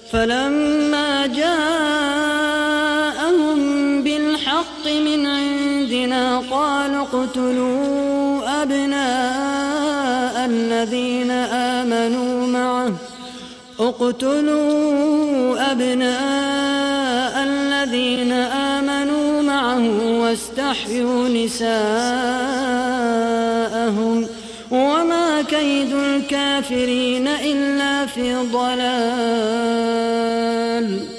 فلما جاءهم بالحق من عندنا قالوا اقتلوا أبناء الذين آمنوا معه واستحيوا نساءهم وما كيد الكافرين إلا في ضلال.